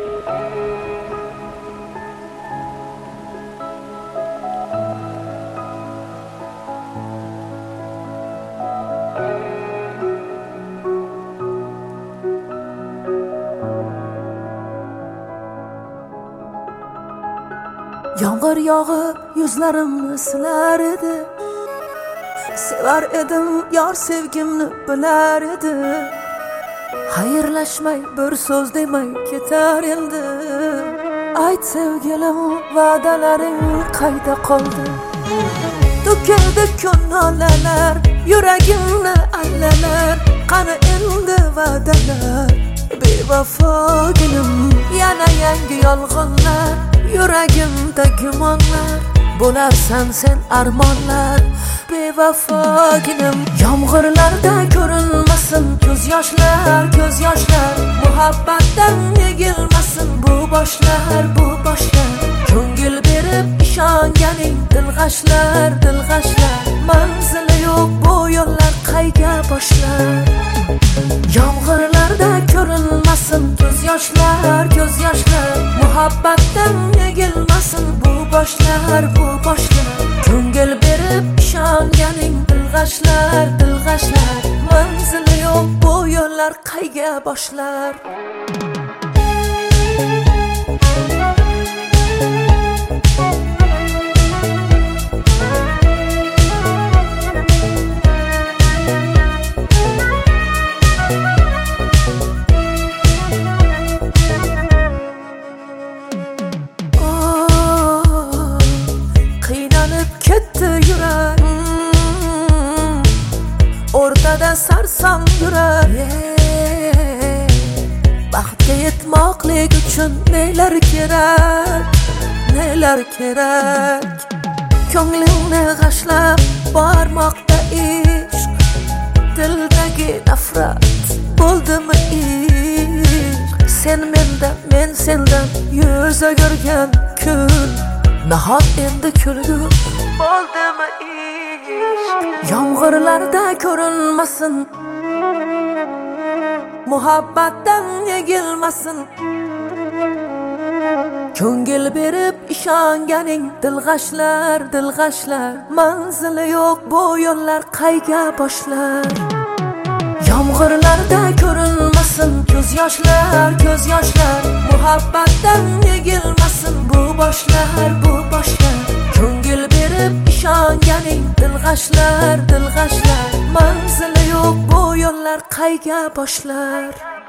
Yağmur yağıp yüzlerimni siler edi. Sever edim yar sevgimni bilar edi. Hayırlaşmay bir söz demay ketar endi. Ayt sevgilim va'dalaring qayda qoldi? To'kildi kunolalar yuragimni allalar. Qani endi va'dalar bevafo gulim. Yana yangi yolg'onlar yuragimda gumonlar. Bo'larsan sen armonlar bevafo gulim. Yomg'irlarda ko'rinmasin ko'z yoshlar ko'z yoshlar. Muhabbatdan egilmasin bu boshlar bu boshlar. Ko'ngil berib ishonganing dilg'ashlar dilg'ashlar. Manzili yo'q bu yo'llar qayga boshlar. Yomg'irlarda ko'rinmasin ko'z yoshlar ko'z yoshlar. Muhabbatdan egilmasin bu boshlar bu boshlar. Ko'ngil berib ishonganing dilg'ashlar dilg'ashlar. Manzili yo'q bu yo'llar qayga boshlar. Ketdi yurak o'rtada sarsam yurak. Baxtga yetmoqlik uchun nelar kerak nelar kerak. Ko'nglingni g'ashlab bormoqda ishq. Dildagi nafrat bo'ldimi ishq. Sen mendan men sendan yuz o'girgan kun. Nahot endi kulgu bo'ldimi ishq. Yomg'irlarda ko'rinmasin muhabbatdan egilmasin. Ko'ngil berib ishonganing dilg'ashlar dilg'ashlar. Manzili yo'q bu yo'llar qayga boshlar. Yomg'irlarda ko'rinmasin ko'z yoshlar ko'z yoshlar. Muhabbatdan egilmasin bu boshlar bu boshlar. Ko'ngil berib ishonganing dilg'ashlar dilg'ashlar. Manzili yo'q bu yo'llar qayga boshlar.